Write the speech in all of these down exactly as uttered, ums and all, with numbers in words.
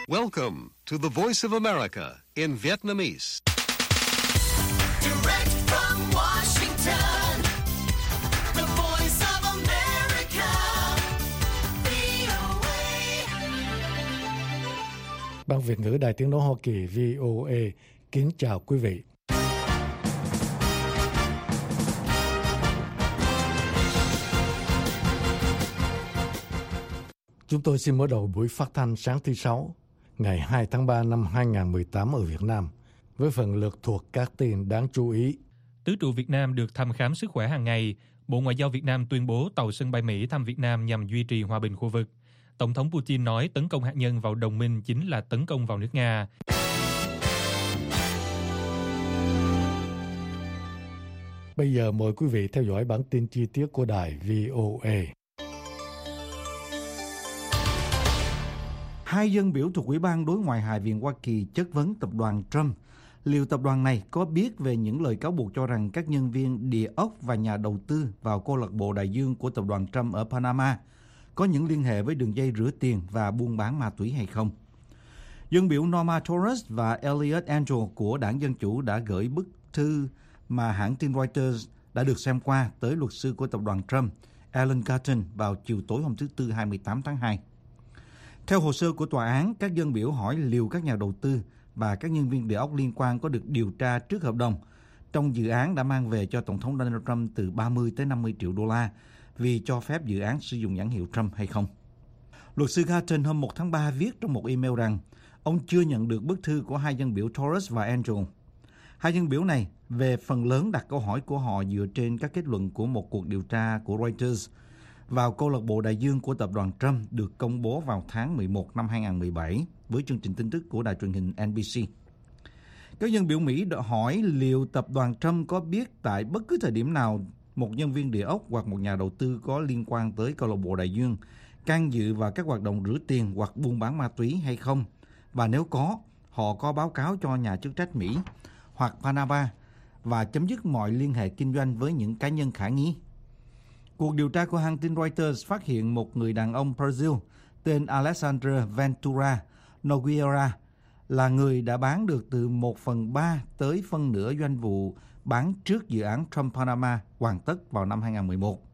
Welcome to the Voice of America in Vietnamese. Direct from Washington, the Voice of America, vê o a. Ban Việt ngữ Đài Tiếng nói Hoa Kỳ vê o a kính chào quý vị. Chúng tôi xin mở đầu buổi phát thanh sáng thứ Sáu, ngày hai tháng ba năm hai nghìn không trăm mười tám ở Việt Nam, với phần lượt thuộc các tin đáng chú ý. Tứ trụ Việt Nam được thăm khám sức khỏe hàng ngày. Bộ Ngoại giao Việt Nam tuyên bố tàu sân bay Mỹ thăm Việt Nam nhằm duy trì hòa bình khu vực. Tổng thống Putin nói tấn công hạt nhân vào đồng minh chính là tấn công vào nước Nga. Bây giờ mời quý vị theo dõi bản tin chi tiết của đài vê o a. Hai dân biểu thuộc Ủy ban Đối ngoại Hạ viện Hoa Kỳ chất vấn tập đoàn Trump. Liệu tập đoàn này có biết về những lời cáo buộc cho rằng các nhân viên địa ốc và nhà đầu tư vào câu lạc bộ đại dương của tập đoàn Trump ở Panama có những liên hệ với đường dây rửa tiền và buôn bán ma túy hay không? Dân biểu Norma Torres và Eliot Engel của Đảng Dân Chủ đã gửi bức thư mà hãng tin Reuters đã được xem qua tới luật sư của tập đoàn Trump, Alan Garten, vào chiều tối hôm thứ Tư hai mươi tám tháng hai. Theo hồ sơ của tòa án, các dân biểu hỏi liệu các nhà đầu tư và các nhân viên địa ốc liên quan có được điều tra trước hợp đồng trong dự án đã mang về cho Tổng thống Donald Trump từ ba mươi tới năm mươi triệu đô la vì cho phép dự án sử dụng nhãn hiệu Trump hay không. Luật sư Garten hôm một tháng ba viết trong một email rằng ông chưa nhận được bức thư của hai dân biểu Torres và Engel. Hai dân biểu này về phần lớn đặt câu hỏi của họ dựa trên các kết luận của một cuộc điều tra của Reuters vào câu lạc bộ đại dương của tập đoàn Trump được công bố vào tháng mười một năm hai nghìn không trăm mười bảy với chương trình tin tức của đài truyền hình en bê xê. Các dân biểu Mỹ đã hỏi liệu tập đoàn Trump có biết tại bất cứ thời điểm nào một nhân viên địa ốc hoặc một nhà đầu tư có liên quan tới câu lạc bộ đại dương can dự vào các hoạt động rửa tiền hoặc buôn bán ma túy hay không, và nếu có, họ có báo cáo cho nhà chức trách Mỹ hoặc Panama và chấm dứt mọi liên hệ kinh doanh với những cá nhân khả nghi. Cuộc điều tra của hãng tin Reuters phát hiện một người đàn ông Brazil tên Alexandre Ventura Nogueira là người đã bán được từ một phần ba tới phân nửa doanh vụ bán trước dự án Trump Panama hoàn tất vào năm hai nghìn không trăm mười một.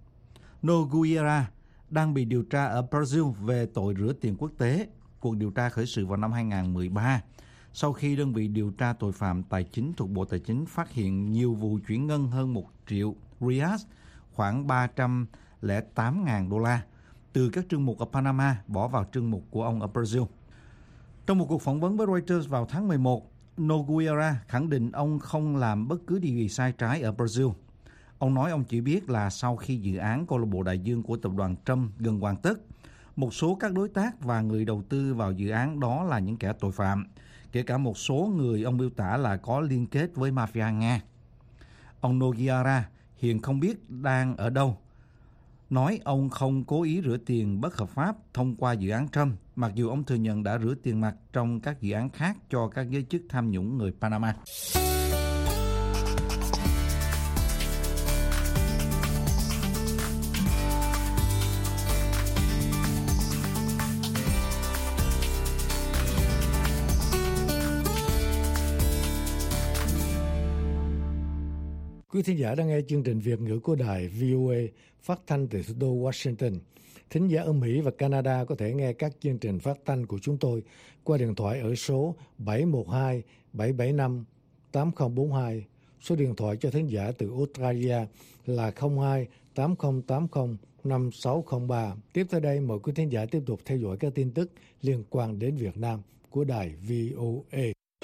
Nogueira đang bị điều tra ở Brazil về tội rửa tiền quốc tế. Cuộc điều tra khởi sự vào năm hai nghìn không trăm mười ba sau khi đơn vị điều tra tội phạm tài chính thuộc Bộ Tài chính phát hiện nhiều vụ chuyển ngân hơn một triệu rias, khoảng ba trăm lẻ tám nghìn đô la, từ các trương mục ở Panama bỏ vào trương mục của ông ở Brazil. Trong một cuộc phỏng vấn với Reuters vào tháng mười một, Nogueira khẳng định ông không làm bất cứ điều gì sai trái ở Brazil. Ông nói ông chỉ biết là sau khi dự án câu lạc bộ đại dương của tập đoàn Trump gần hoàn tất, một số các đối tác và người đầu tư vào dự án đó là những kẻ tội phạm, kể cả một số người ông miêu tả là có liên kết với mafia Nga. Ông Nogueira hiện không biết đang ở đâu, nói ông không cố ý rửa tiền bất hợp pháp thông qua dự án Trump, mặc dù ông thừa nhận đã rửa tiền mặt trong các dự án khác cho các giới chức tham nhũng người Panama. Quý thính giả đang nghe chương trình Việt ngữ của đài vê o a phát thanh từ thủ đô Washington. Thính giả ở Mỹ và Canada có thể nghe các chương trình phát thanh của chúng tôi qua điện thoại ở số bảy một hai bảy bảy năm tám không bốn hai. Số điện thoại cho thính giả từ Australia là không hai tám không tám không năm sáu không ba. Tiếp theo đây mời quý thính giả tiếp tục theo dõi các tin tức liên quan đến Việt Nam của đài vê o a.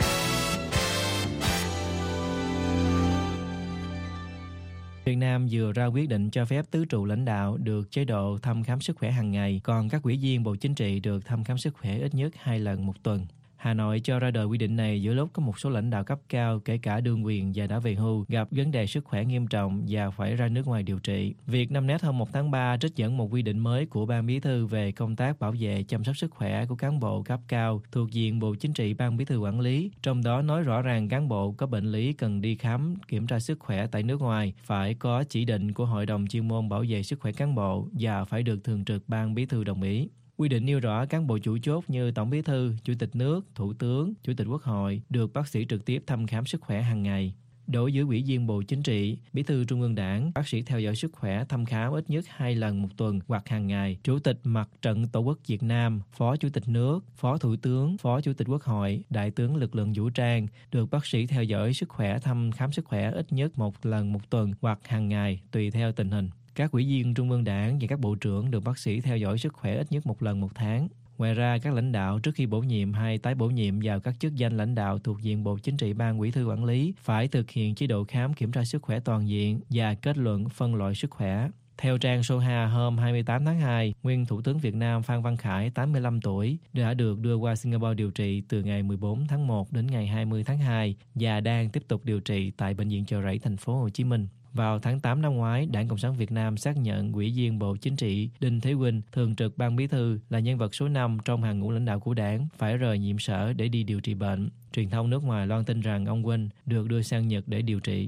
Việt Nam vừa ra quyết định cho phép tứ trụ lãnh đạo được chế độ thăm khám sức khỏe hàng ngày, còn các ủy viên Bộ Chính trị được thăm khám sức khỏe ít nhất hai lần một tuần. Hà Nội cho ra đời quy định này giữa lúc có một số lãnh đạo cấp cao, kể cả đương quyền và đã về hưu, gặp vấn đề sức khỏe nghiêm trọng và phải ra nước ngoài điều trị. Vietnamnet hôm một tháng ba trích dẫn một quy định mới của Ban Bí thư về công tác bảo vệ chăm sóc sức khỏe của cán bộ cấp cao thuộc diện Bộ Chính trị Ban Bí thư quản lý, trong đó nói rõ ràng cán bộ có bệnh lý cần đi khám kiểm tra sức khỏe tại nước ngoài phải có chỉ định của Hội đồng chuyên môn bảo vệ sức khỏe cán bộ và phải được Thường trực Ban Bí thư đồng ý. Quy định nêu rõ cán bộ chủ chốt như Tổng Bí thư, Chủ tịch nước, Thủ tướng, Chủ tịch Quốc hội được bác sĩ trực tiếp thăm khám sức khỏe hàng ngày. Đối với Ủy viên Bộ Chính trị, Bí thư Trung ương Đảng, bác sĩ theo dõi sức khỏe thăm khám ít nhất hai lần một tuần hoặc hàng ngày. Chủ tịch Mặt trận Tổ quốc Việt Nam, Phó Chủ tịch nước, Phó Thủ tướng, Phó Chủ tịch Quốc hội, Đại tướng lực lượng vũ trang được bác sĩ theo dõi sức khỏe thăm khám sức khỏe ít nhất một lần một tuần hoặc hàng ngày tùy theo tình hình. Các ủy viên Trung ương Đảng và các bộ trưởng được bác sĩ theo dõi sức khỏe ít nhất một lần một tháng. Ngoài ra, các lãnh đạo trước khi bổ nhiệm hay tái bổ nhiệm vào các chức danh lãnh đạo thuộc diện Bộ Chính trị Ban Bí thư quản lý phải thực hiện chế độ khám kiểm tra sức khỏe toàn diện và kết luận phân loại sức khỏe. Theo trang Soha hôm hai mươi tám tháng hai, nguyên Thủ tướng Việt Nam Phan Văn Khải, tám mươi lăm tuổi, đã được đưa qua Singapore điều trị từ ngày mười bốn tháng một đến ngày hai mươi tháng hai và đang tiếp tục điều trị tại Bệnh viện Chợ Rẫy, thành phố Hồ Chí Minh. Vào tháng tám năm ngoái, Đảng Cộng sản Việt Nam xác nhận Ủy viên Bộ Chính trị Đinh Thế Vinh, Thường trực Ban Bí thư, là nhân vật số năm trong hàng ngũ lãnh đạo của Đảng phải rời nhiệm sở để đi điều trị bệnh. Truyền thông nước ngoài loan tin rằng ông Vinh được đưa sang Nhật để điều trị.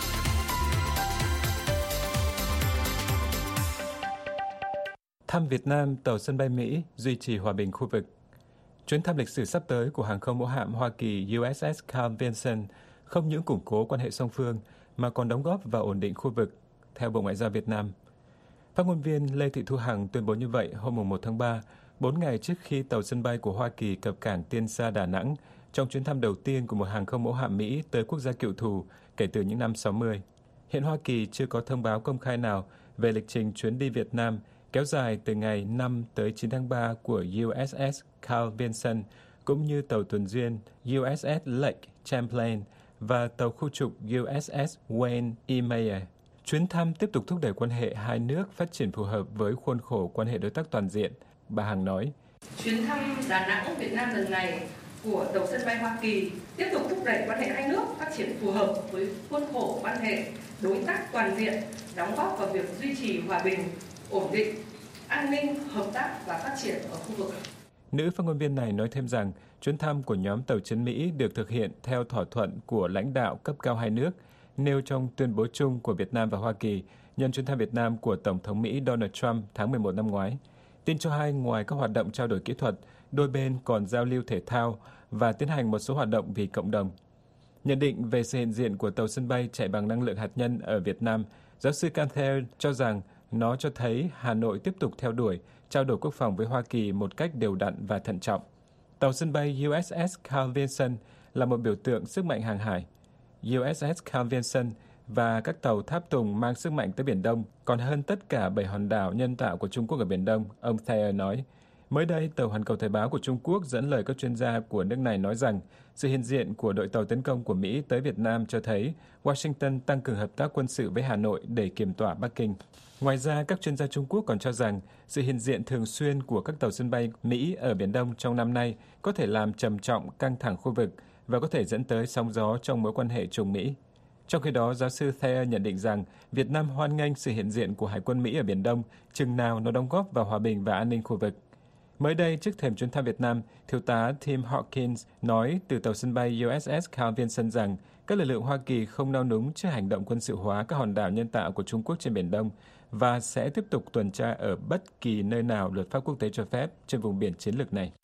Thăm Việt Nam, tàu sân bay Mỹ duy trì hòa bình khu vực. Chuyến thăm lịch sử sắp tới của hàng không mẫu hạm Hoa Kỳ u ét ét Carl Vinson không những củng cố quan hệ song phương mà còn đóng góp vào ổn định khu vực, theo Bộ Ngoại giao Việt Nam. Phát ngôn viên Lê Thị Thu Hằng tuyên bố như vậy hôm một tháng ba, bốn ngày trước khi tàu sân bay của Hoa Kỳ cập cảng Tiên Sa, Đà Nẵng trong chuyến thăm đầu tiên của một hàng không mẫu hạm Mỹ tới quốc gia cựu thù kể từ những năm sáu mươi. Hiện Hoa Kỳ chưa có thông báo công khai nào về lịch trình chuyến đi Việt Nam kéo dài từ ngày năm tới chín tháng ba của u ét ét Carl Vinson, cũng như tàu tuần duyên u ét ét Lake Champlain và tàu khu trục u ét ét Wayne E. Mayer. Chuyến thăm tiếp tục thúc đẩy quan hệ hai nước phát triển phù hợp với khuôn khổ quan hệ đối tác toàn diện, bà Hằng nói. Chuyến thăm Đà Nẵng, Việt Nam lần này của tàu sân bay Hoa Kỳ tiếp tục thúc đẩy quan hệ hai nước phát triển phù hợp với khuôn khổ quan hệ đối tác toàn diện, đóng góp vào việc duy trì hòa bình, ổn định, an ninh, hợp tác và phát triển ở khu vực. Nữ phát ngôn viên này nói thêm rằng chuyến thăm của nhóm tàu chiến Mỹ được thực hiện theo thỏa thuận của lãnh đạo cấp cao hai nước, nêu trong tuyên bố chung của Việt Nam và Hoa Kỳ nhân chuyến thăm Việt Nam của Tổng thống Mỹ Donald Trump tháng mười một năm ngoái. Tin cho hay, ngoài các hoạt động trao đổi kỹ thuật, đôi bên còn giao lưu thể thao và tiến hành một số hoạt động vì cộng đồng. Nhận định về sự hiện diện của tàu sân bay chạy bằng năng lượng hạt nhân ở Việt Nam, giáo sư Canther cho rằng nó cho thấy Hà Nội tiếp tục theo đuổi trao đổi quốc phòng với Hoa Kỳ một cách đều đặn và thận trọng. Tàu sân bay u ét ét Carl Vinson là một biểu tượng sức mạnh hàng hải. u ét ét Carl Vinson và các tàu tháp tùng mang sức mạnh tới Biển Đông còn hơn tất cả bảy hòn đảo nhân tạo của Trung Quốc ở Biển Đông, ông Thayer nói. Mới đây, tờ Hoàn Cầu Thời báo của Trung Quốc dẫn lời các chuyên gia của nước này nói rằng sự hiện diện của đội tàu tấn công của Mỹ tới Việt Nam cho thấy Washington tăng cường hợp tác quân sự với Hà Nội để kiềm tỏa Bắc Kinh. Ngoài ra, các chuyên gia Trung Quốc còn cho rằng sự hiện diện thường xuyên của các tàu sân bay Mỹ ở Biển Đông trong năm nay có thể làm trầm trọng căng thẳng khu vực và có thể dẫn tới sóng gió trong mối quan hệ Trung Mỹ. Trong khi đó, giáo sư Thayer nhận định rằng Việt Nam hoan nghênh sự hiện diện của Hải quân Mỹ ở Biển Đông chừng nào nó đóng góp vào hòa bình và an ninh khu vực. Mới đây, trước thềm chuyến thăm Việt Nam, Thiếu tá Tim Hawkins nói từ tàu sân bay u ét ét Carl Vinson rằng các lực lượng Hoa Kỳ không nao núng trước hành động quân sự hóa các hòn đảo nhân tạo của Trung Quốc trên Biển Đông và sẽ tiếp tục tuần tra ở bất kỳ nơi nào luật pháp quốc tế cho phép trên vùng biển chiến lược này.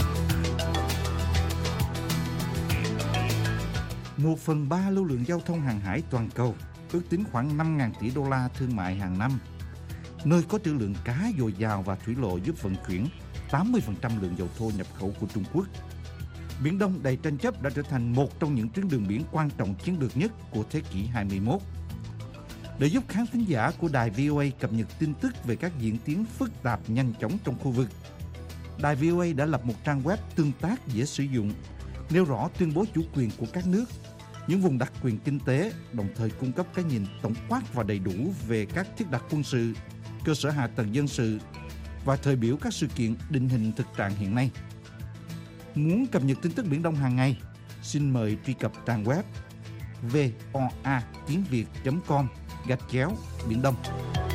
Một phần ba lưu lượng giao thông hàng hải toàn cầu, ước tính khoảng năm nghìn tỷ đô la thương mại hàng năm. Nơi có trữ lượng cá dồi dào và thủy lộ giúp vận chuyển tám mươi phần trăm lượng dầu thô nhập khẩu của Trung Quốc. Biển Đông đầy tranh chấp đã trở thành một trong những tuyến đường biển quan trọng chiến lược nhất của thế kỷ hai mươi mốt. Để giúp khán thính giả của đài vê o a cập nhật tin tức về các diễn tiến phức tạp nhanh chóng trong khu vực, đài vê o a đã lập một trang web tương tác dễ sử dụng, nêu rõ tuyên bố chủ quyền của các nước, những vùng đặc quyền kinh tế, đồng thời cung cấp cái nhìn tổng quát và đầy đủ về các thiết đặt quân sự, cơ sở hạ tầng dân sự và thời biểu các sự kiện định hình thực trạng hiện nay. Muốn cập nhật tin tức Biển Đông hàng ngày, xin mời truy cập trang web voa tiếng việt chấm com gạch chéo Biển Đông.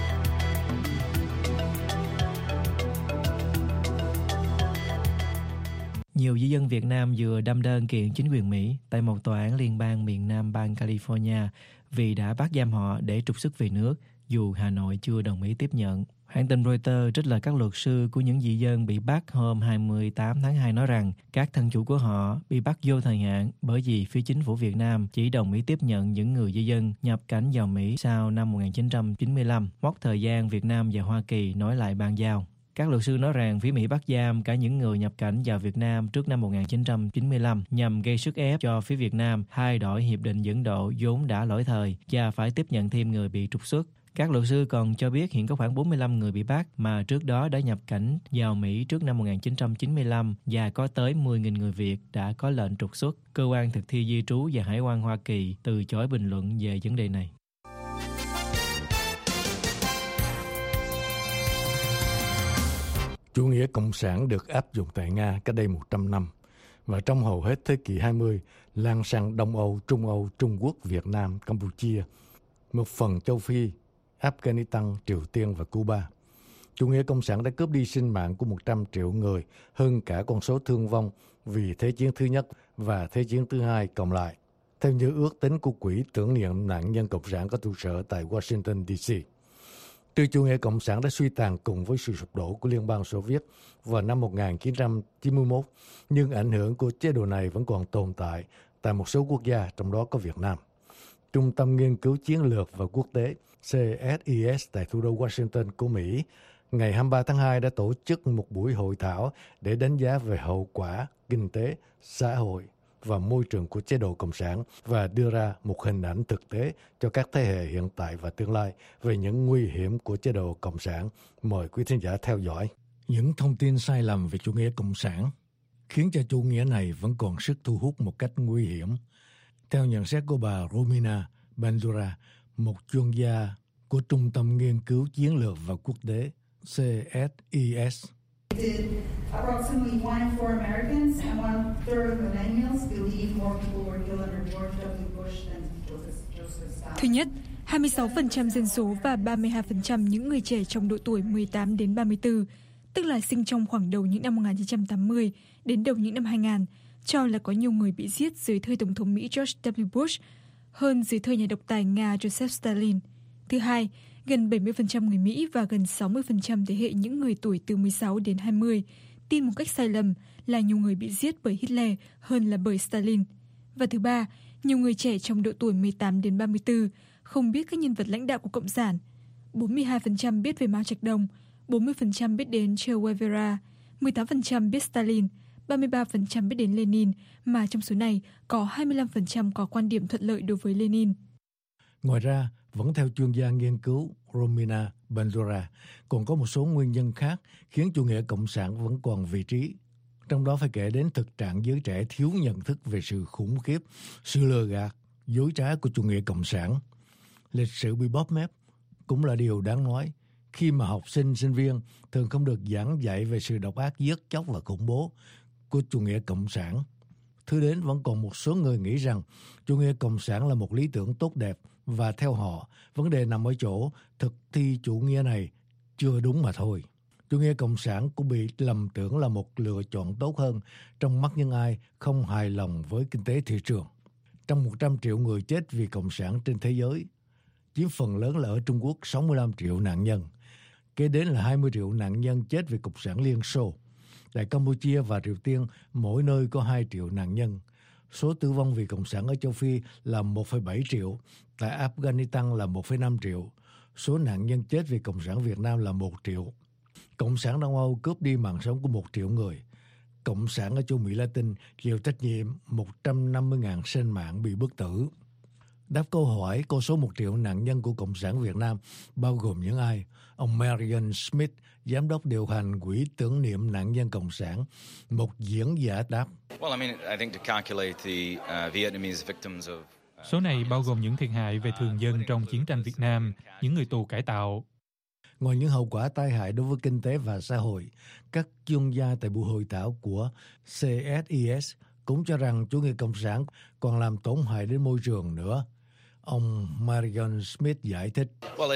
Nhiều di dân Việt Nam vừa đâm đơn kiện chính quyền Mỹ tại một tòa án liên bang miền Nam bang California vì đã bắt giam họ để trục xuất về nước, dù Hà Nội chưa đồng ý tiếp nhận. Hãng tin Reuters trích lời các luật sư của những dị dân bị bắt hôm hai mươi tám tháng hai nói rằng các thân chủ của họ bị bắt vô thời hạn bởi vì phía chính phủ Việt Nam chỉ đồng ý tiếp nhận những người di dân nhập cảnh vào Mỹ sau năm một nghìn chín trăm chín mươi lăm, mốc thời gian Việt Nam và Hoa Kỳ nói lại bàn giao. Các luật sư nói rằng phía Mỹ bắt giam cả những người nhập cảnh vào Việt Nam trước năm một nghìn chín trăm chín mươi lăm nhằm gây sức ép cho phía Việt Nam thay đổi hiệp định dẫn độ vốn đã lỗi thời và phải tiếp nhận thêm người bị trục xuất. Các luật sư còn cho biết hiện có khoảng bốn mươi lăm người bị bắt mà trước đó đã nhập cảnh vào Mỹ trước năm một nghìn chín trăm chín mươi lăm và có tới mười nghìn người Việt đã có lệnh trục xuất. Cơ quan thực thi di trú và Hải quan Hoa Kỳ từ chối bình luận về vấn đề này. Chủ nghĩa cộng sản được áp dụng tại Nga cách đây một trăm năm và trong hầu hết thế kỷ hai mươi lan sang Đông Âu, Trung Âu, Trung Quốc, Việt Nam, Campuchia, một phần châu Phi, Afghanistan, Triều Tiên và Cuba. Chủ nghĩa cộng sản đã cướp đi sinh mạng của một trăm triệu người, hơn cả con số thương vong vì Thế chiến thứ nhất và Thế chiến thứ hai cộng lại, theo như ước tính của Quỹ tưởng niệm nạn nhân cộng sản có trụ sở tại Washington, D C. Tuy chủ nghĩa cộng sản đã suy tàn cùng với sự sụp đổ của Liên bang Xô Viết vào năm một nghìn chín trăm chín mươi mốt, nhưng ảnh hưởng của chế độ này vẫn còn tồn tại tại một số quốc gia, trong đó có Việt Nam. Trung tâm Nghiên cứu Chiến lược và Quốc tế C S I S tại thủ đô Washington của Mỹ ngày hai mươi ba tháng hai đã tổ chức một buổi hội thảo để đánh giá về hậu quả kinh tế, xã hội và môi trường của chế độ cộng sản và đưa ra một hình ảnh thực tế cho các thế hệ hiện tại và tương lai về những nguy hiểm của chế độ cộng sản. Mời quý thính giả theo dõi. Những thông tin sai lầm về chủ nghĩa cộng sản khiến cho chủ nghĩa này vẫn còn sức thu hút một cách nguy hiểm. Theo nhận xét của bà Romina Bandura, một chuyên gia của Trung tâm Nghiên cứu Chiến lược và Quốc tế C S I S. Approximately one in four Americans and one third of millennials believe more people were killed under George W. Bush than Joseph Stalin. Thứ nhất, hai mươi sáu phần trăm dân số và ba mươi hai phần trăm những người trẻ trong độ tuổi mười tám đến ba mươi tư, tức là sinh trong khoảng đầu những năm một nghìn chín trăm tám mươi đến đầu những năm hai nghìn, cho là có nhiều người bị giết dưới thời Tổng thống Mỹ George W. Bush hơn dưới thời nhà độc tài Nga Joseph Stalin. Thứ hai, gần bảy mươi phần trăm người Mỹ và gần sáu mươi phần trăm thế hệ những người tuổi từ mười sáu đến hai mươi tin một cách sai lầm là nhiều người bị giết bởi Hitler hơn là bởi Stalin. Và thứ ba, nhiều người trẻ trong độ tuổi mười tám đến ba mươi tư không biết các nhân vật lãnh đạo của Cộng sản. bốn mươi hai phần trăm biết về Mao Trạch Đông, bốn mươi phần trăm biết đến Che Guevara, mười tám phần trăm biết Stalin, ba mươi ba phần trăm biết đến Lenin, mà trong số này có hai mươi lăm phần trăm có quan điểm thuận lợi đối với Lenin. Ngoài ra, vẫn theo chuyên gia nghiên cứu Romina Bandura, còn có một số nguyên nhân khác khiến chủ nghĩa cộng sản vẫn còn vị trí. Trong đó phải kể đến thực trạng giới trẻ thiếu nhận thức về sự khủng khiếp, sự lừa gạt, dối trá của chủ nghĩa cộng sản. Lịch sử bị bóp mép cũng là điều đáng nói, khi mà học sinh, sinh viên thường không được giảng dạy về sự độc ác, giết chóc và khủng bố của chủ nghĩa cộng sản. Thứ đến vẫn còn một số người nghĩ rằng chủ nghĩa cộng sản là một lý tưởng tốt đẹp và theo họ, vấn đề nằm ở chỗ thực thi chủ nghĩa này chưa đúng mà thôi. Chủ nghĩa cộng sản cũng bị lầm tưởng là một lựa chọn tốt hơn trong mắt những ai không hài lòng với kinh tế thị trường. Trong một trăm triệu người chết vì cộng sản trên thế giới, chiếm phần lớn là ở Trung Quốc sáu mươi lăm triệu nạn nhân, kế đến là hai mươi triệu nạn nhân chết vì cộng sản Liên Xô. Tại Campuchia và Triều Tiên, mỗi nơi có hai triệu nạn nhân. Số tử vong vì cộng sản ở châu Phi là một phẩy bảy triệu, tại Afghanistan là một phẩy năm triệu. Số nạn nhân chết vì cộng sản Việt Nam là một triệu. Cộng sản Đông Âu cướp đi mạng sống của một triệu người. Cộng sản ở châu Mỹ Latin chịu trách nhiệm một trăm năm mươi nghìn sinh mạng bị bức tử. Đáp câu hỏi có số một triệu nạn nhân của Cộng sản Việt Nam bao gồm những ai? Ông Marion Smith, giám đốc điều hành Quỹ tưởng niệm nạn nhân Cộng sản, một diễn giả đáp. Số này bao gồm những thiệt hại về thường dân trong chiến tranh Việt Nam, những người tù cải tạo. Ngoài những hậu quả tai hại đối với kinh tế và xã hội, các chuyên gia tại buổi hội thảo của C S I S cũng cho rằng chủ nghĩa cộng sản còn làm tổn hại đến môi trường nữa. Ông Marion Smith giải thích.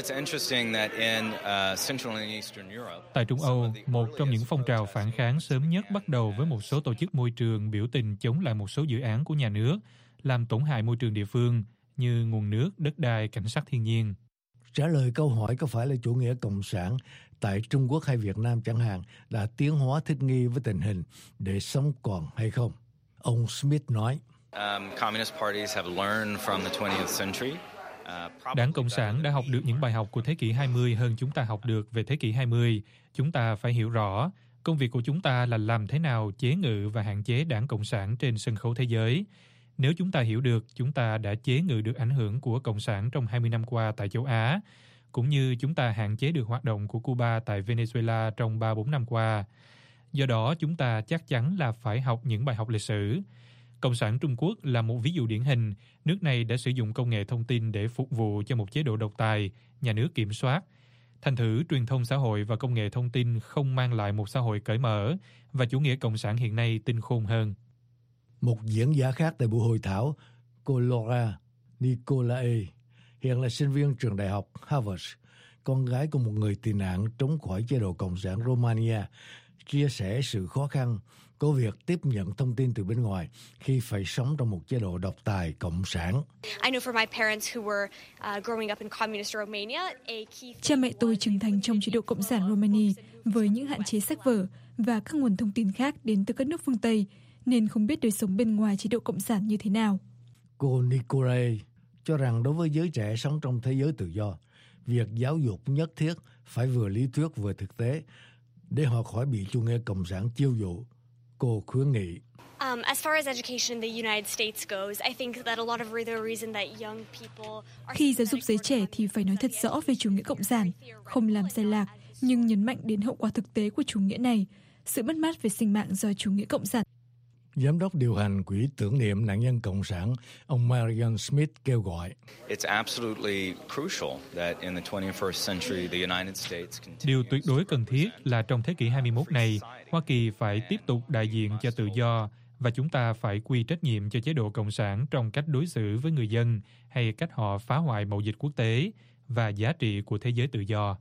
Tại Trung Âu, một trong những phong trào phản kháng sớm nhất bắt đầu với một số tổ chức môi trường biểu tình chống lại một số dự án của nhà nước, làm tổn hại môi trường địa phương như nguồn nước, đất đai, cảnh sắc thiên nhiên. Trả lời câu hỏi có phải là chủ nghĩa cộng sản tại Trung Quốc hay Việt Nam chẳng hạn đã tiến hóa thích nghi với tình hình để sống còn hay không? Ông Smith nói. Đảng Cộng sản đã học được những bài học của thế kỷ hai mươi hơn chúng ta học được về thế kỷ hai mươi. Chúng ta phải hiểu rõ, công việc của chúng ta là làm thế nào chế ngự và hạn chế Đảng Cộng sản trên sân khấu thế giới. Nếu chúng ta hiểu được, chúng ta đã chế ngự được ảnh hưởng của Cộng sản trong hai mươi năm qua tại châu Á, cũng như chúng ta hạn chế được hoạt động của Cuba tại Venezuela trong ba bốn năm qua. Do đó, chúng ta chắc chắn là phải học những bài học lịch sử. Cộng sản Trung Quốc là một ví dụ điển hình. Nước này đã sử dụng công nghệ thông tin để phục vụ cho một chế độ độc tài, nhà nước kiểm soát. Thành thử, truyền thông xã hội và công nghệ thông tin không mang lại một xã hội cởi mở, và chủ nghĩa cộng sản hiện nay tinh khôn hơn. Một diễn giả khác tại buổi hội thảo, cô Laura Nicolae, hiện là sinh viên trường đại học Harvard, con gái của một người tị nạn trốn khỏi chế độ cộng sản Romania, chia sẻ sự khó khăn của việc tiếp nhận thông tin từ bên ngoài khi phải sống trong một chế độ độc tài cộng sản. Cha mẹ tôi trưởng thành trong chế độ cộng sản Romania với những hạn chế sách vở và các nguồn thông tin khác đến từ các nước phương Tây, nên không biết đời sống bên ngoài chế độ cộng sản như thế nào. Cô Nicolae cho rằng đối với giới trẻ sống trong thế giới tự do, việc giáo dục nhất thiết phải vừa lý thuyết vừa thực tế để họ khỏi bị chủ nghĩa cộng sản chiêu dụ. Cô khuyến nghị. Um, as far as education in the United States goes, I think that a lot of the reason that young people are... Khi giáo dục giới trẻ thì phải nói thật rõ về chủ nghĩa cộng sản, không làm sai lạc, nhưng nhấn mạnh đến hậu quả thực tế của chủ nghĩa này, sự mất mát về sinh mạng do chủ nghĩa cộng sản. Giám đốc điều hành Quỹ tưởng niệm nạn nhân cộng sản, ông Marion Smith kêu gọi. Điều tuyệt đối cần thiết là trong thế kỷ hai mươi mốt này, Hoa Kỳ phải tiếp tục đại diện cho tự do, và chúng ta phải quy trách nhiệm cho chế độ cộng sản trong cách đối xử với người dân hay cách họ phá hoại mậu dịch quốc tế và giá trị của thế giới tự do.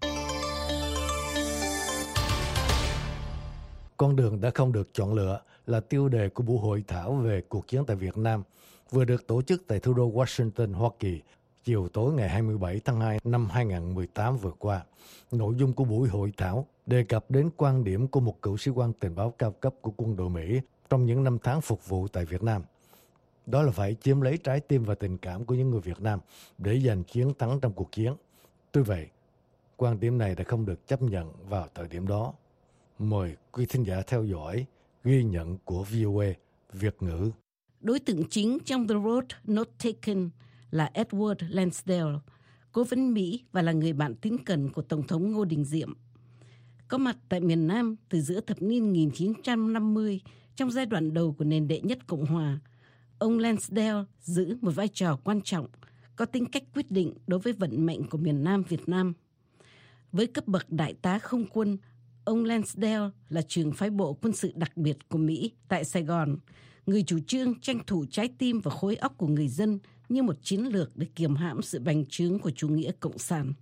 Con đường đã không được chọn lựa là tiêu đề của buổi hội thảo về cuộc chiến tại Việt Nam, vừa được tổ chức tại thủ đô Washington, Hoa Kỳ, chiều tối ngày hai mươi bảy tháng hai năm hai nghìn không trăm mười tám vừa qua. Nội dung của buổi hội thảo đề cập đến quan điểm của một cựu sĩ quan tình báo cao cấp của quân đội Mỹ trong những năm tháng phục vụ tại Việt Nam. Đó là phải chiếm lấy trái tim và tình cảm của những người Việt Nam để giành chiến thắng trong cuộc chiến. Tuy vậy, quan điểm này đã không được chấp nhận vào thời điểm đó. Mời quý thính giả theo dõi ghi nhận của vê o a Việt ngữ. Đối tượng chính trong The Road Not Taken là Edward Lansdale, cố vấn Mỹ và là người bạn tín cẩn của Tổng thống Ngô Đình Diệm. Có mặt tại miền Nam từ giữa thập niên một nghìn chín trăm năm mươi trong giai đoạn đầu của nền đệ nhất Cộng hòa, ông Lansdale giữ một vai trò quan trọng, có tính cách quyết định đối với vận mệnh của miền Nam Việt Nam. Với cấp bậc đại tá không quân, ông Lansdale là trưởng phái bộ quân sự đặc biệt của Mỹ tại Sài Gòn, người chủ trương tranh thủ trái tim và khối óc của người dân như một chiến lược để kiềm hãm sự bành trướng của chủ nghĩa cộng sản.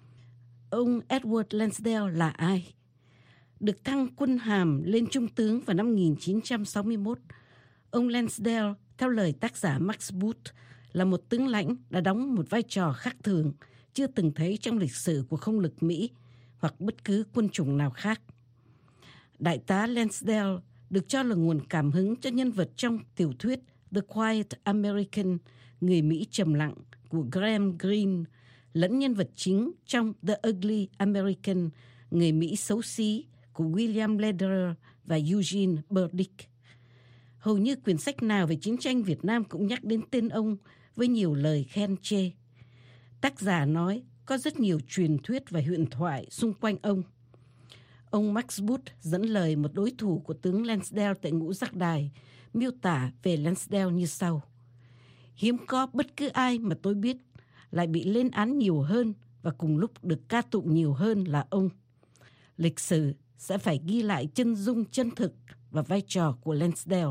Ông Edward Lansdale là ai? Được thăng quân hàm lên trung tướng vào năm một nghìn chín trăm sáu mươi mốt, ông Lansdale, theo lời tác giả Max Booth, là một tướng lãnh đã đóng một vai trò khác thường, chưa từng thấy trong lịch sử của không lực Mỹ hoặc bất cứ quân chủng nào khác. Đại tá Lansdale được cho là nguồn cảm hứng cho nhân vật trong tiểu thuyết The Quiet American, người Mỹ trầm lặng của Graham Greene, lẫn nhân vật chính trong The Ugly American, người Mỹ xấu xí của William Lederer và Eugene Burdick. Hầu như quyển sách nào về chiến tranh Việt Nam cũng nhắc đến tên ông với nhiều lời khen chê. Tác giả nói có rất nhiều truyền thuyết và huyền thoại xung quanh ông. Ông Max Booth dẫn lời một đối thủ của tướng Lansdale tại Ngũ Giác Đài, miêu tả về Lansdale như sau. Hiếm có bất cứ ai mà tôi biết lại bị lên án nhiều hơn và cùng lúc được ca tụng nhiều hơn là ông. Lịch sử sẽ phải ghi lại chân dung chân thực và vai trò của Lansdale.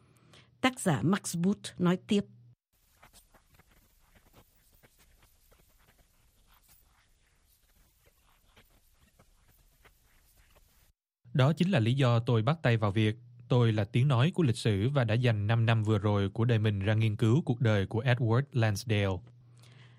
Tác giả Max Booth nói tiếp. Đó chính là lý do tôi bắt tay vào việc. Tôi là tiếng nói của lịch sử và đã dành năm năm vừa rồi của đời mình ra nghiên cứu cuộc đời của Edward Lansdale.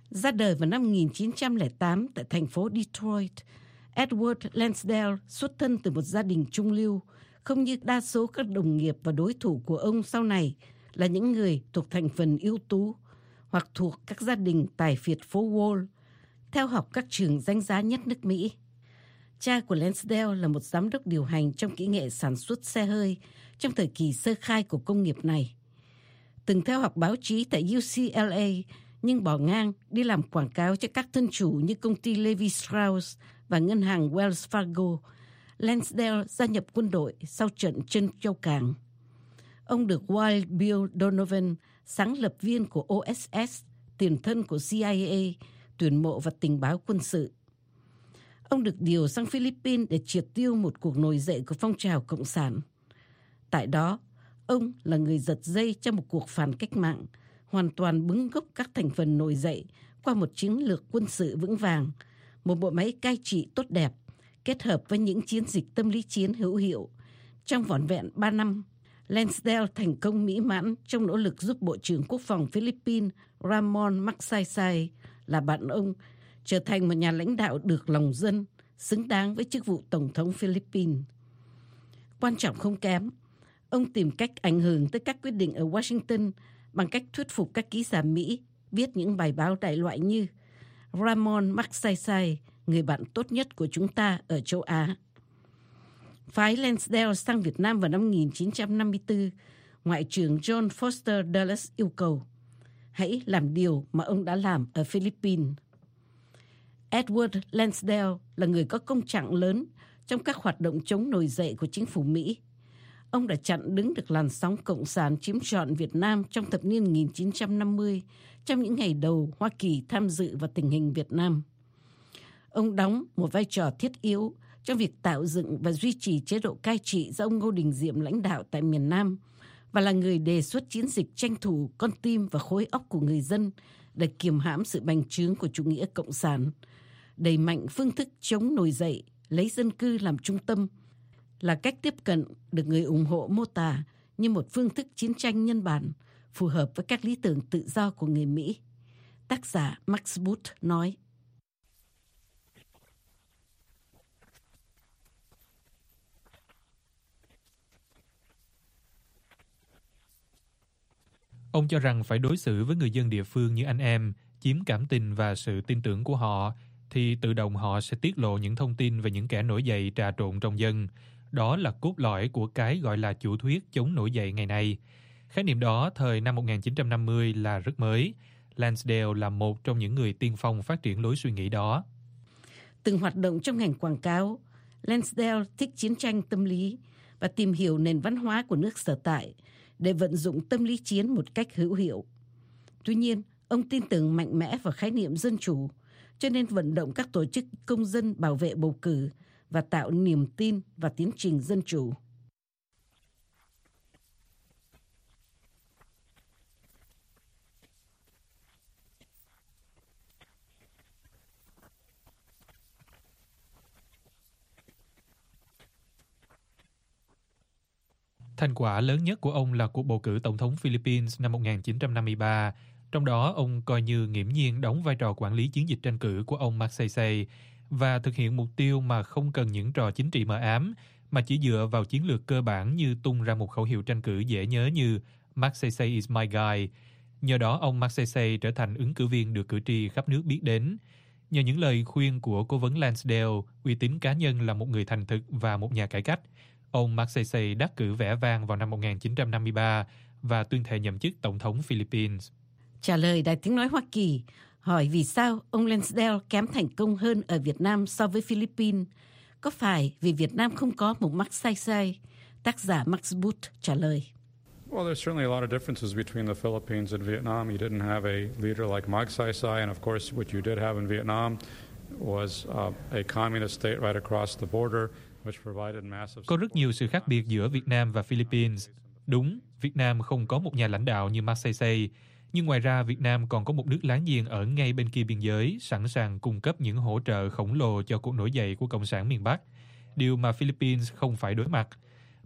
Ra đời vào năm một nghìn chín trăm lẻ tám tại thành phố Detroit, Edward Lansdale xuất thân từ một gia đình trung lưu, không như đa số các đồng nghiệp và đối thủ của ông sau này là những người thuộc thành phần ưu tú hoặc thuộc các gia đình tài phiệt phố Wall, theo học các trường danh giá nhất nước Mỹ. Cha của Lansdale là một giám đốc điều hành trong kỹ nghệ sản xuất xe hơi trong thời kỳ sơ khai của công nghiệp này. Từng theo học báo chí tại U C L A, nhưng bỏ ngang đi làm quảng cáo cho các thân chủ như công ty Levi Strauss và ngân hàng Wells Fargo. Lansdale gia nhập quân đội sau trận Trân Châu Cảng. Ông được Wild Bill Donovan, sáng lập viên của O S S, tiền thân của C I A, tuyển mộ và tình báo quân sự. Ông được điều sang Philippines để triệt tiêu một cuộc nổi dậy của phong trào Cộng sản. Tại đó, ông là người giật dây trong một cuộc phản cách mạng, hoàn toàn bứng gốc các thành phần nổi dậy qua một chiến lược quân sự vững vàng, một bộ máy cai trị tốt đẹp, kết hợp với những chiến dịch tâm lý chiến hữu hiệu. Trong vỏn vẹn ba năm, Lansdale thành công mỹ mãn trong nỗ lực giúp Bộ trưởng Quốc phòng Philippines Ramon Magsaysay là bạn ông trở thành một nhà lãnh đạo được lòng dân, xứng đáng với chức vụ Tổng thống Philippines. Quan trọng không kém, ông tìm cách ảnh hưởng tới các quyết định ở Washington bằng cách thuyết phục các ký giả Mỹ viết những bài báo đại loại như Ramon Magsaysay, người bạn tốt nhất của chúng ta ở châu Á. Phái Lansdale sang Việt Nam vào năm một nghìn chín trăm năm mươi tư, Ngoại trưởng John Foster Dulles yêu cầu hãy làm điều mà ông đã làm ở Philippines. Edward Lansdale là người có công trạng lớn trong các hoạt động chống nổi dậy của chính phủ Mỹ. Ông đã chặn đứng được làn sóng Cộng sản chiếm trọn Việt Nam trong thập niên một nghìn chín trăm năm mươi, trong những ngày đầu Hoa Kỳ tham dự vào tình hình Việt Nam. Ông đóng một vai trò thiết yếu trong việc tạo dựng và duy trì chế độ cai trị do ông Ngô Đình Diệm lãnh đạo tại miền Nam và là người đề xuất chiến dịch tranh thủ con tim và khối óc của người dân để kiềm hãm sự bành trướng của chủ nghĩa cộng sản, đẩy mạnh phương thức chống nổi dậy, lấy dân cư làm trung tâm, là cách tiếp cận được người ủng hộ mô tả như một phương thức chiến tranh nhân bản phù hợp với các lý tưởng tự do của người Mỹ. Tác giả Max Boot nói. Ông cho rằng phải đối xử với người dân địa phương như anh em, chiếm cảm tình và sự tin tưởng của họ, thì tự động họ sẽ tiết lộ những thông tin về những kẻ nổi dậy trà trộn trong dân. Đó là cốt lõi của cái gọi là chủ thuyết chống nổi dậy ngày nay. Khái niệm đó thời năm một nghìn chín trăm năm mươi là rất mới. Lansdale là một trong những người tiên phong phát triển lối suy nghĩ đó. Từng hoạt động trong ngành quảng cáo, Lansdale thích chiến tranh tâm lý và tìm hiểu nền văn hóa của nước sở tại để vận dụng tâm lý chiến một cách hữu hiệu. Tuy nhiên, ông tin tưởng mạnh mẽ vào khái niệm dân chủ, cho nên vận động các tổ chức công dân bảo vệ bầu cử và tạo niềm tin vào tiến trình dân chủ. Thành quả lớn nhất của ông là cuộc bầu cử tổng thống Philippines năm một nghìn chín trăm năm mươi ba. Trong đó, ông coi như nghiễm nhiên đóng vai trò quản lý chiến dịch tranh cử của ông Magsaysay và thực hiện mục tiêu mà không cần những trò chính trị mờ ám, mà chỉ dựa vào chiến lược cơ bản như tung ra một khẩu hiệu tranh cử dễ nhớ như Magsaysay is my guy. Nhờ đó, ông Magsaysay trở thành ứng cử viên được cử tri khắp nước biết đến. Nhờ những lời khuyên của cố vấn Lansdale, uy tín cá nhân là một người thành thực và một nhà cải cách, ông Magsaysay đắc cử vẻ vang vào năm một nghìn chín trăm năm mươi ba và tuyên thệ nhậm chức tổng thống Philippines. Trả lời Đài Tiếng Nói Hoa Kỳ hỏi vì sao ông Lansdale kém thành công hơn ở Việt Nam so với Philippines, có phải vì Việt Nam không có một Magsaysay? Tác giả Max Boot trả lời. Well, there's certainly a lot of differences between the Philippines and Vietnam. You didn't have a leader like Magsaysay, and of course, what you did have in Vietnam was uh, a communist state right across the border, which provided massive. Có rất nhiều sự khác biệt giữa Việt Nam và Philippines. Đúng, Việt Nam không có một nhà lãnh đạo như Magsaysay, nhưng ngoài ra Việt Nam còn có một nước láng giềng ở ngay bên kia biên giới, sẵn sàng cung cấp những hỗ trợ khổng lồ cho cuộc nổi dậy của Cộng sản miền Bắc, điều mà Philippines không phải đối mặt.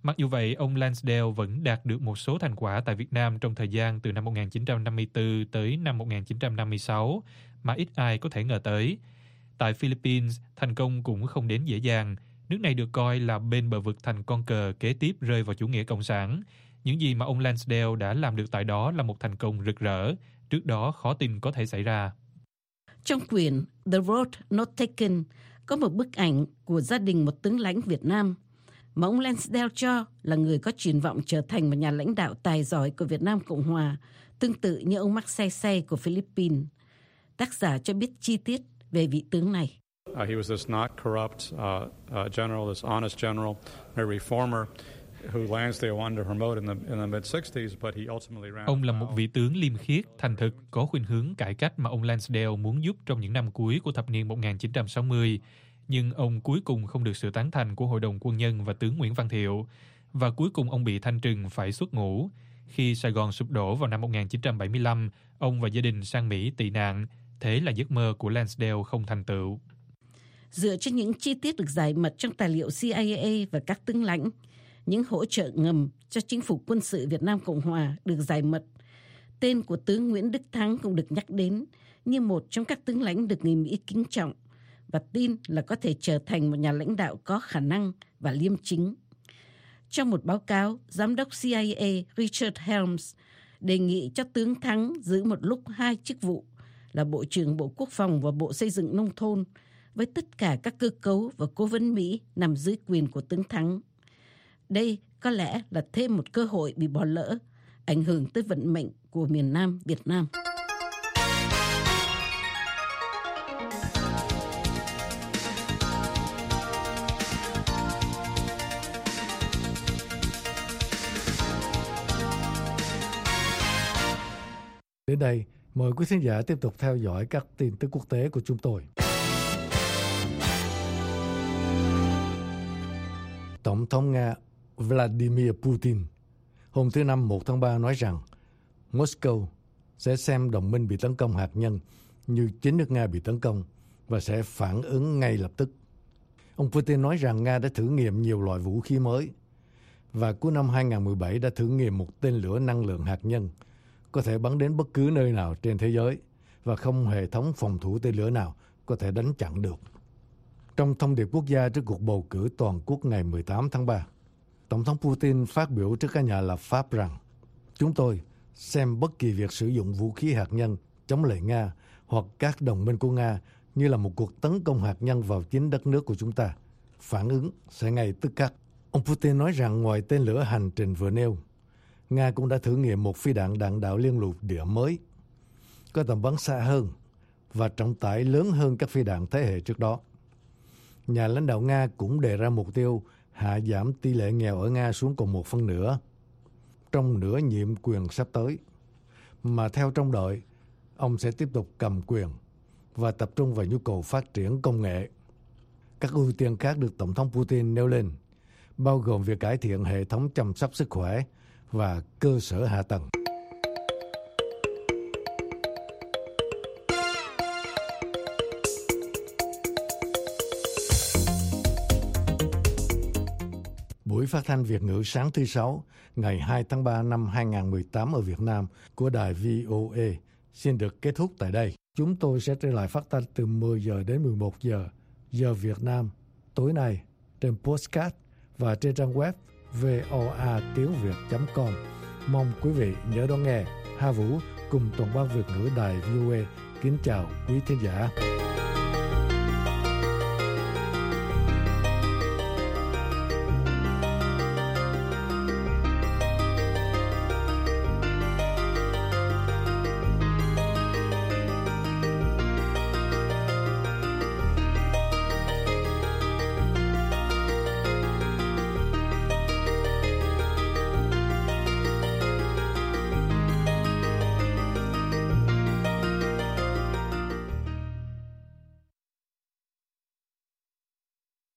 Mặc dù vậy, ông Lansdale vẫn đạt được một số thành quả tại Việt Nam trong thời gian từ năm một nghìn chín trăm năm mươi tư tới năm một nghìn chín trăm năm mươi sáu mà ít ai có thể ngờ tới. Tại Philippines, thành công cũng không đến dễ dàng. Nước này được coi là bên bờ vực thành con cờ kế tiếp rơi vào chủ nghĩa cộng sản. Những gì mà ông Lansdale đã làm được tại đó là một thành công rực rỡ, trước đó khó tin có thể xảy ra. Trong quyển The Road Not Taken có một bức ảnh của gia đình một tướng lãnh Việt Nam mà ông Lansdale cho là người có triển vọng trở thành một nhà lãnh đạo tài giỏi của Việt Nam Cộng Hòa, tương tự như ông Magsaysay của Philippines. Tác giả cho biết chi tiết về vị tướng này. Uh, he was this not corrupt uh, uh, general, this honest general, a reformer who Lansdale wanted to promote in the in the mid sixties, but he ultimately ran. Ông là một vị tướng liêm khiết, thành thực, có khuynh hướng cải cách mà ông Lansdale muốn giúp trong những năm cuối của thập niên một nghìn chín trăm sáu mươi. Nhưng ông cuối cùng không được sự tán thành của Hội đồng Quân nhân và tướng Nguyễn Văn Thiệu, và cuối cùng ông bị thanh trừng phải xuất ngũ. Khi Sài Gòn sụp đổ vào năm một nghìn chín trăm bảy mươi lăm, ông và gia đình sang Mỹ tị nạn, thế là giấc mơ của Lansdale không thành tựu. Dựa trên những chi tiết được giải mật trong tài liệu C I A và các tướng lãnh, những hỗ trợ ngầm cho chính phủ quân sự Việt Nam Cộng Hòa được giải mật, tên của tướng Nguyễn Đức Thắng cũng được nhắc đến như một trong các tướng lãnh được người Mỹ kính trọng và tin là có thể trở thành một nhà lãnh đạo có khả năng và liêm chính. Trong một báo cáo, Giám đốc C I A Richard Helms đề nghị cho tướng Thắng giữ một lúc hai chức vụ là Bộ trưởng Bộ Quốc phòng và Bộ Xây dựng Nông thôn, với tất cả các cơ cấu và cố vấn Mỹ nằm dưới quyền của tướng Thắng. Đây có lẽ là thêm một cơ hội bị bỏ lỡ, ảnh hưởng tới vận mệnh của miền Nam Việt Nam. Đến đây, mời quý khán giả tiếp tục theo dõi các tin tức quốc tế của chúng tôi. Tổng thống Nga Vladimir Putin hôm thứ Năm một tháng ba nói rằng Moscow sẽ xem đồng minh bị tấn công hạt nhân như chính nước Nga bị tấn công và sẽ phản ứng ngay lập tức. Ông Putin nói rằng Nga đã thử nghiệm nhiều loại vũ khí mới và cuối năm hai nghìn không trăm mười bảy đã thử nghiệm một tên lửa năng lượng hạt nhân có thể bắn đến bất cứ nơi nào trên thế giới và không hệ thống phòng thủ tên lửa nào có thể đánh chặn được. Trong thông điệp quốc gia trước cuộc bầu cử toàn quốc ngày mười tám tháng ba, Tổng thống Putin phát biểu trước các nhà lập pháp rằng chúng tôi xem bất kỳ việc sử dụng vũ khí hạt nhân chống lại Nga hoặc các đồng minh của Nga như là một cuộc tấn công hạt nhân vào chính đất nước của chúng ta. Phản ứng sẽ ngay tức khắc. Ông Putin nói rằng ngoài tên lửa hành trình vừa nêu, Nga cũng đã thử nghiệm một phi đạn đạn đạo liên lục địa mới, có tầm bắn xa hơn và trọng tải lớn hơn các phi đạn thế hệ trước đó. Nhà lãnh đạo Nga cũng đề ra mục tiêu hạ giảm tỷ lệ nghèo ở Nga xuống còn một phân nửa trong nửa nhiệm quyền sắp tới, mà theo trông đợi, ông sẽ tiếp tục cầm quyền và tập trung vào nhu cầu phát triển công nghệ. Các ưu tiên khác được Tổng thống Putin nêu lên, bao gồm việc cải thiện hệ thống chăm sóc sức khỏe và cơ sở hạ tầng. Buổi phát thanh Việt ngữ sáng thứ Sáu, ngày hai tháng ba năm hai nghìn không trăm mười tám ở Việt Nam của đài V O A xin được kết thúc tại đây. Chúng tôi sẽ trở lại phát thanh từ mười giờ đến mười một giờ, giờ Việt Nam, tối nay trên podcast và trên trang web voa tiếng việt chấm com. Mong quý vị nhớ đón nghe. Hà Vũ cùng toàn ban Việt ngữ đài V O A kính chào quý thính giả.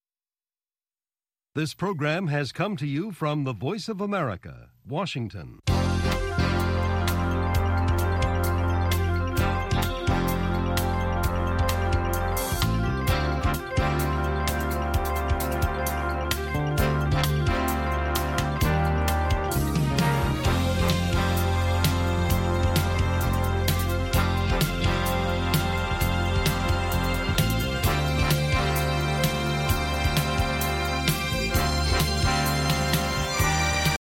This program has come to you from the Voice of America, Washington.